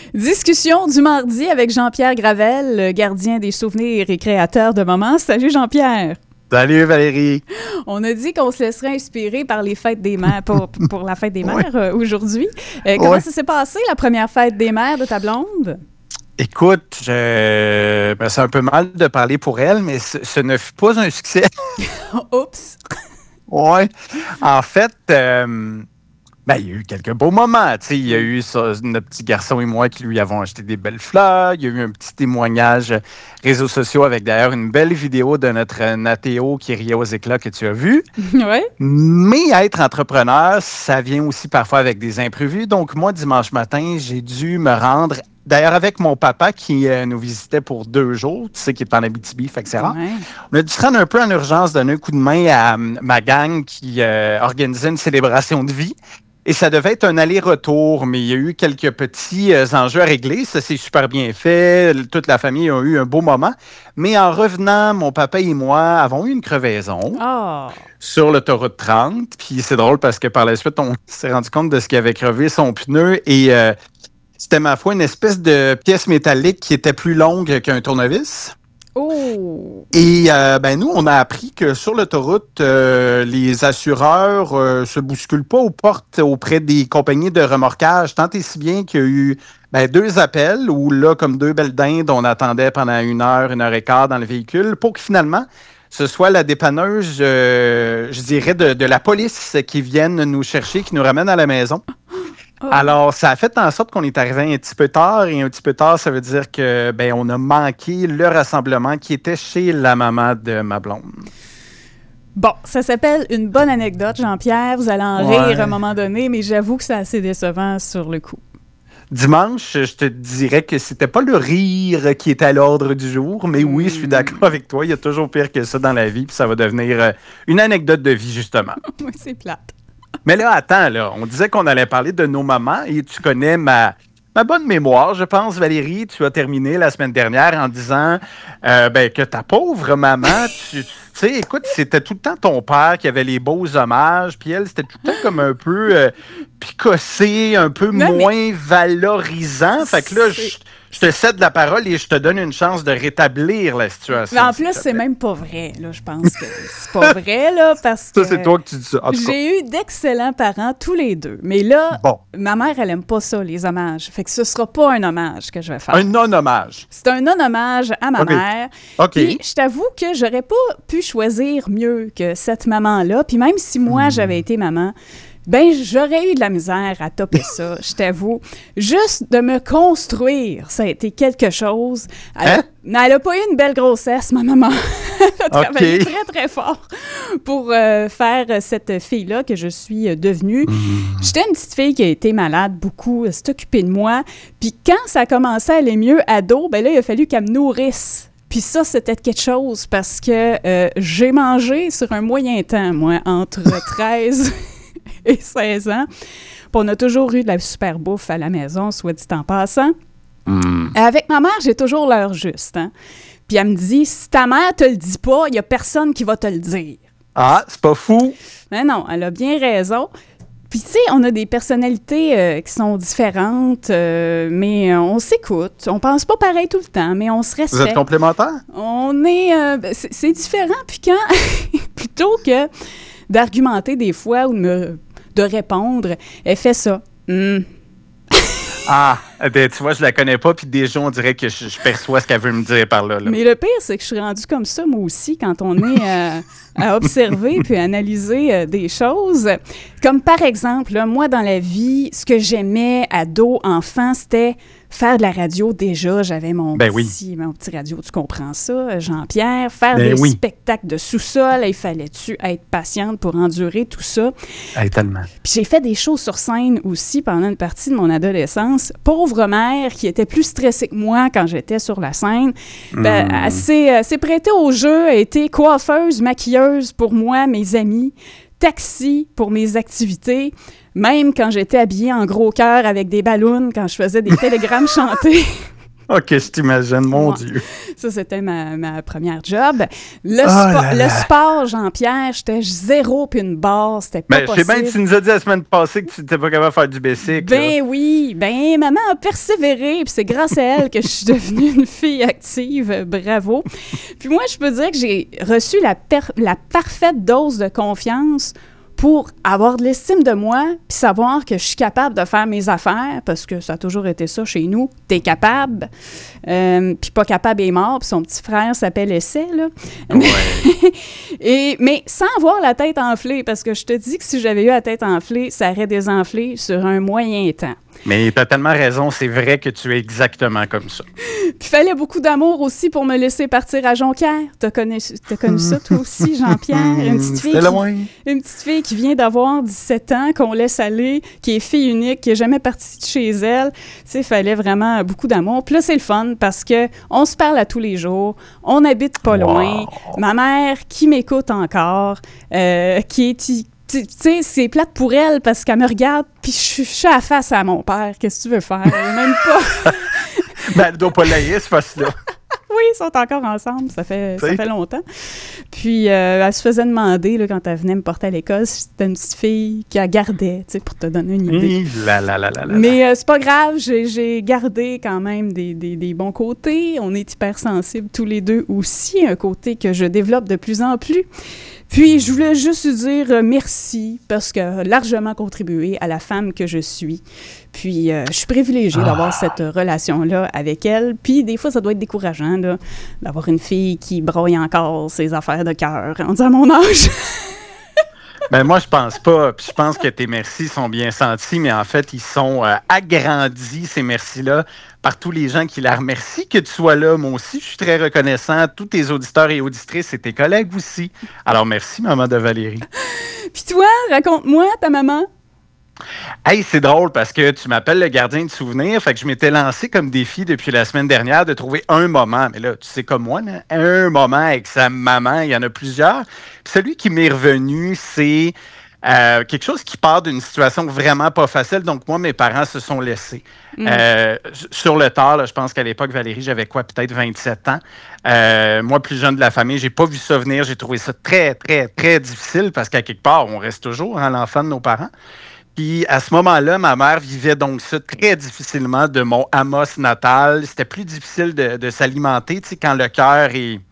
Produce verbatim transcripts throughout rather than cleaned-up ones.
Discussion du mardi avec Jean-Pierre Gravel, le gardien des souvenirs et créateur de moments. Salut Jean-Pierre! Salut Valérie! On a dit qu'on se laisserait inspirer par les fêtes des mères, pour, pour la fête des mères ouais. euh, aujourd'hui. Euh, comment ouais. ça s'est passé, la première fête des mères de ta blonde? Écoute, je... ben, c'est un peu mal de parler pour elle, mais ce, ce ne fut pas un succès. Oups! Oui. En fait, euh, ben, il y a eu quelques beaux moments. T'sais, il y a eu ça, notre petit garçon et moi qui lui avons acheté des belles fleurs. Il y a eu un petit témoignage réseaux sociaux avec d'ailleurs une belle vidéo de notre Nathéo qui riait aux éclats que tu as vu. Oui. Mais être entrepreneur, ça vient aussi parfois avec des imprévus. Donc, moi, dimanche matin, j'ai dû me rendre. D'ailleurs, avec mon papa qui euh, nous visitait pour deux jours, tu sais, qui est en Abitibi, fait que c'est rare. Ouais. On a dû se rendre un peu en urgence, donner un coup de main à um, ma gang qui euh, organisait une célébration de vie. Et ça devait être un aller-retour, mais il y a eu quelques petits euh, enjeux à régler. Ça s'est super bien fait. Toute la famille a eu un beau moment. Mais en revenant, mon papa et moi avons eu une crevaison oh. sur l'autoroute trente. Puis c'est drôle parce que par la suite, on s'est rendu compte de ce qui avait crevé son pneu. Et euh, c'était, ma foi, une espèce de pièce métallique qui était plus longue qu'un tournevis. Oh. Et euh, ben nous, on a appris que sur l'autoroute, euh, les assureurs euh, se bousculent pas aux portes auprès des compagnies de remorquage, tant et si bien qu'il y a eu ben, deux appels où là, comme deux belles dindes, on attendait pendant une heure, une heure et quart dans le véhicule pour que finalement, ce soit la dépanneuse, euh, je dirais, de, de la police qui vienne nous chercher, qui nous ramène à la maison. Oh. Alors, ça a fait en sorte qu'on est arrivé un petit peu tard, et un petit peu tard, ça veut dire que ben on a manqué le rassemblement qui était chez la maman de ma blonde. Bon, ça s'appelle une bonne anecdote, Jean-Pierre. Vous allez en ouais. rire à un moment donné, mais j'avoue que c'est assez décevant sur le coup. Dimanche, je te dirais que c'était pas le rire qui était à l'ordre du jour, mais oui, je suis d'accord avec toi. Il y a toujours pire que ça dans la vie, puis ça va devenir une anecdote de vie, justement. Oui, c'est plate. Mais là, attends, là, on disait qu'on allait parler de nos mamans et tu connais ma, ma bonne mémoire, je pense, Valérie. Tu as terminé la semaine dernière en disant euh, ben, que ta pauvre maman, tu sais, écoute, c'était tout le temps ton père qui avait les beaux hommages, puis elle, c'était tout le temps comme un peu euh, picossé, un peu non, moins mais... valorisant. Fait que là, je... Je te cède la parole et je te donne une chance de rétablir la situation. Mais en plus, c'est même pas vrai, là. Je pense que c'est pas vrai, là, parce que... Ça, c'est toi que tu dis ça. En tout j'ai cas. eu d'excellents parents, tous les deux. Mais là, bon. ma mère, elle aime pas ça, les hommages. Fait que ce sera pas un hommage que je vais faire. Un non-hommage. C'est un non-hommage à ma okay. mère. OK. Puis, je t'avoue que j'aurais pas pu choisir mieux que cette maman-là. Puis même si moi, mmh. j'avais été maman... Ben, j'aurais eu de la misère à topper ça, je t'avoue. Juste de me construire, ça a été quelque chose. Elle, hein? elle a pas eu une belle grossesse, ma maman. Elle a travaillé okay. très, très fort pour euh, faire cette fille-là que je suis devenue. Mmh. J'étais une petite fille qui a été malade beaucoup, elle s'est occupée de moi. Puis quand ça a commencé à aller mieux, ado, ben là, il a fallu qu'elle me nourrisse. Puis ça, c'était quelque chose parce que euh, j'ai mangé sur un moyen temps, moi, entre treize... et seize ans. Puis on a toujours eu de la super bouffe à la maison, soit dit en passant. Mm. Avec ma mère, j'ai toujours l'heure juste. Hein? Puis elle me dit, si ta mère te le dit pas, il y a personne qui va te le dire. Ah, c'est pas fou. Mais non, elle a bien raison. Puis tu sais, on a des personnalités euh, qui sont différentes, euh, mais on s'écoute. On pense pas pareil tout le temps, mais on se respecte. Vous êtes complémentaires? On est... Euh, c'est, c'est différent. Puis quand... plutôt que d'argumenter des fois ou de me... de répondre, elle fait ça. Mm. Ah, ben, tu vois, je la connais pas, puis déjà, on dirait que je, je perçois ce qu'elle veut me dire par là, là. Mais le pire, c'est que je suis rendue comme ça, moi aussi, quand on est euh, à observer puis à analyser euh, des choses. Comme par exemple, là, moi, dans la vie, ce que j'aimais, ado, enfant, c'était faire de la radio. Déjà, j'avais mon, ben petit, oui. mon petit radio, tu comprends ça, Jean-Pierre. Faire ben des oui. spectacles de sous-sol, il fallait-tu être patiente pour endurer tout ça? Hey, tellement. Puis j'ai fait des shows sur scène aussi pendant une partie de mon adolescence. Pauvre mère qui était plus stressée que moi quand j'étais sur la scène. Ben, mm. elle, s'est, elle s'est prêtée au jeu, elle était coiffeuse, maquilleuse pour moi, mes amis, taxi pour mes activités. Même quand j'étais habillée en gros cœur avec des ballons, quand je faisais des télégrammes chantés. OK, je t'imagine, mon Ouais. Dieu. Ça, c'était ma, ma première job. Le, Oh spo- là là. le sport, Jean-Pierre, j'étais zéro puis une barre, c'était pas Mais je sais possible. bien que tu nous as dit la semaine passée que tu n'étais pas capable de faire du bicycle. Ben oui, ben maman a persévéré, puis c'est grâce à elle que je suis devenue une fille active, euh, bravo. Puis moi, je peux dire que j'ai reçu la, per- la parfaite dose de confiance pour avoir de l'estime de moi, puis savoir que je suis capable de faire mes affaires, parce que ça a toujours été ça chez nous, t'es capable, euh, puis pas capable est mort, puis son petit frère s'appelle Essai, là. Ouais. Et, mais sans avoir la tête enflée, parce que je te dis que si j'avais eu la tête enflée, ça aurait désenflé sur un moyen temps. Mais tu as tellement raison, c'est vrai que tu es exactement comme ça. Puis il fallait beaucoup d'amour aussi pour me laisser partir à Jonquière. T'as connu, t'as connu ça toi aussi, Jean-Pierre? Une petite fille, C'était qui, loin. une petite fille qui vient d'avoir dix-sept ans, qu'on laisse aller, qui est fille unique, qui n'est jamais partie de chez elle. Tu sais, il fallait vraiment beaucoup d'amour. Puis là, c'est le fun parce que on se parle à tous les jours, on n'habite pas loin. Wow. Ma mère, qui m'écoute encore, euh, qui est... Tu tu sais, c'est plate pour elle parce qu'elle me regarde, puis je suis- je suis à la face à mon père. Qu'est-ce que tu veux faire? Même pas... Ben, elle doit pas l'haïr, ce face-là. Oui, ils sont encore ensemble, ça fait, ça T'sais. fait longtemps. Puis, euh, elle se faisait demander, là, quand elle venait me porter à l'école, si c'était une petite fille qu'elle gardait, tu sais, pour te donner une idée. Hi, là, là, là, là, là. Mais euh, c'est pas grave, j'ai, j'ai gardé quand même des, des, des bons côtés. On est hypersensibles tous les deux aussi, un côté que je développe de plus en plus. Puis, je voulais juste dire euh, merci parce qu'elle a largement contribué à la femme que je suis. Puis, euh, je suis privilégiée d'avoir cette relation-là avec elle. Puis, des fois, ça doit être décourageant, là, d'avoir une fille qui broye encore ses affaires de cœur, rendue à mon âge. Ben, moi, je pense pas. Puis je pense que tes merci sont bien sentis, mais en fait, ils sont euh, agrandis, ces merci-là, par tous les gens qui la remercient que tu sois là. Moi aussi, je suis très reconnaissant. Tous tes auditeurs et auditrices et tes collègues aussi. Alors, merci, maman de Valérie. Puis toi, raconte-moi, ta maman. Hey, c'est drôle parce que tu m'appelles le gardien de souvenirs. Fait que je m'étais lancé comme défi depuis la semaine dernière de trouver un moment. Mais là, tu sais comme moi, là, un moment avec sa maman, il y en a plusieurs. Puis celui qui m'est revenu, c'est euh, quelque chose qui part d'une situation vraiment pas facile. Donc, moi, mes parents se sont laissés. Mm. Euh, sur le tard, là, je pense qu'à l'époque, Valérie, j'avais quoi, peut-être vingt-sept ans. Euh, moi, plus jeune de la famille, j'ai pas vu ça venir. J'ai trouvé ça très, très, très difficile parce qu'à quelque part, on reste toujours hein, l'enfant de nos parents. Puis à ce moment-là, ma mère vivait donc ça très difficilement de mon Amos natal. C'était plus difficile de, de s'alimenter, tu sais, quand le cœur est,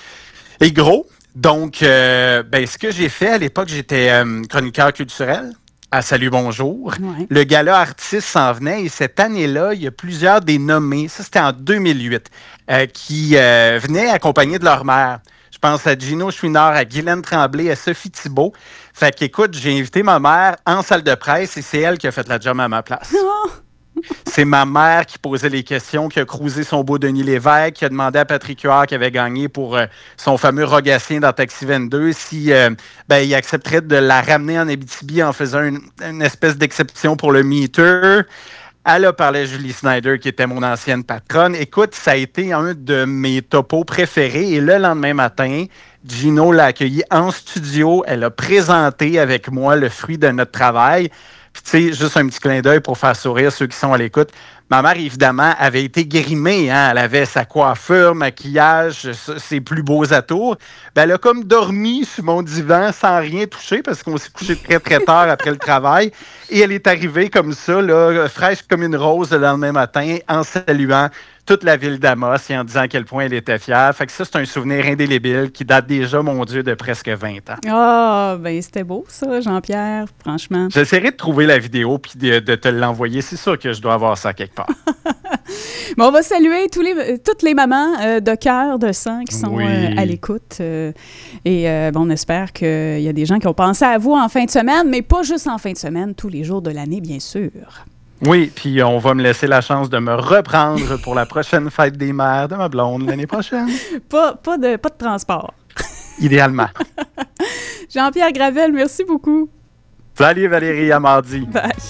est gros. Donc, euh, ben, ce que j'ai fait à l'époque, j'étais euh, chroniqueur culturel à Salut Bonjour. Ouais. Le gala artiste s'en venait et cette année-là, il y a plusieurs des nommés, ça c'était en deux mille huit, euh, qui euh, venaient accompagnés de leur mère. Je pense à Gino Chouinard, à Guylaine Tremblay, à Sophie Thibault. Fait qu'écoute, j'ai invité ma mère en salle de presse et c'est elle qui a fait la job à ma place. Oh! C'est ma mère qui posait les questions, qui a cruisé son beau Denis Lévesque, qui a demandé à Patrick Huard, qui avait gagné pour euh, son fameux Rogatien dans Taxi vingt-deux, si euh, ben, il accepterait de la ramener en Abitibi en faisant une, une espèce d'exception pour le meter. Elle a parlé à Julie Snyder, qui était mon ancienne patronne. Écoute, ça a été un de mes topos préférés. Et le lendemain matin, Gino l'a accueilli en studio. Elle a présenté avec moi le fruit de notre travail. Puis, tu sais, juste un petit clin d'œil pour faire sourire ceux qui sont à l'écoute. Ma mère, évidemment, avait été grimée. Hein? Elle avait sa coiffure, maquillage, ses plus beaux atours. Ben, elle a comme dormi sur mon divan sans rien toucher parce qu'on s'est couché très, très tard après le travail. Et elle est arrivée comme ça, là, fraîche comme une rose le lendemain matin, en saluant toute la ville d'Amos et en disant à quel point elle était fière. Fait que ça, c'est un souvenir indélébile qui date déjà, mon Dieu, de presque vingt ans. Ah, ben c'était beau ça, Jean-Pierre, franchement. J'essaierai de trouver la vidéo puis de, de te l'envoyer. C'est sûr que je dois avoir ça quelque part. Bon, on va saluer tous les, toutes les mamans euh, de cœur, de sang qui sont Oui. euh, à l'écoute. euh, et euh, bon, on espère qu'il y a des gens qui ont pensé à vous en fin de semaine, mais pas juste en fin de semaine, tous les jours de l'année, bien sûr. Oui, puis on va me laisser la chance de me reprendre pour la prochaine fête des mères de ma blonde l'année prochaine. Pas, pas, de, pas de transport. Idéalement. Jean-Pierre Gravel, merci beaucoup. Salut Valérie, à mardi. Bye.